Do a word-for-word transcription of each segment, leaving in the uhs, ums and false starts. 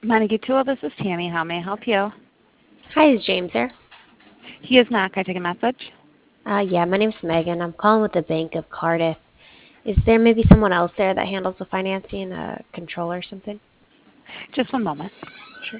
Montague Tool, this is Tammy. How may I help you? Hi, is James there? He is not. Can I take a message? Uh, yeah, my name's Megan. I'm calling with the Bank of Cardiff. Is there maybe someone else there that handles the financing, a controller or something? Just one moment. Sure.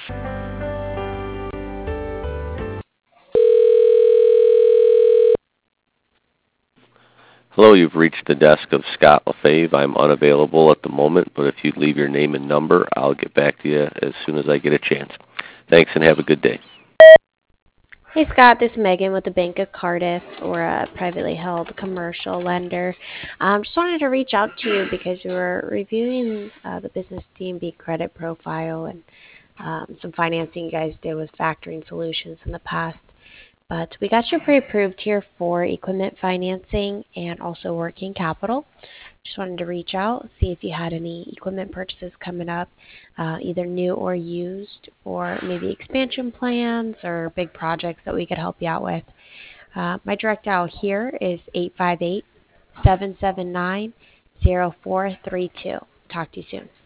Hello, you've reached the desk of Scott LaFave. I'm unavailable at the moment, but if you'd leave your name and number, I'll get back to you as soon as I get a chance. Thanks and have a good day. Hey, Scott, this is Megan with the Bank of Cardiff, or a privately held commercial lender. Um, just wanted to reach out to you because we were reviewing uh, the business D and B credit profile and um, some financing you guys did with factoring solutions in the past. But we got you pre-approved here for equipment financing and also working capital. Just wanted to reach out, see if you had any equipment purchases coming up, uh, either new or used, or maybe expansion plans or big projects that we could help you out with. Uh, my direct dial here is eight five eight, seven seven nine, zero four three two. Talk to you soon.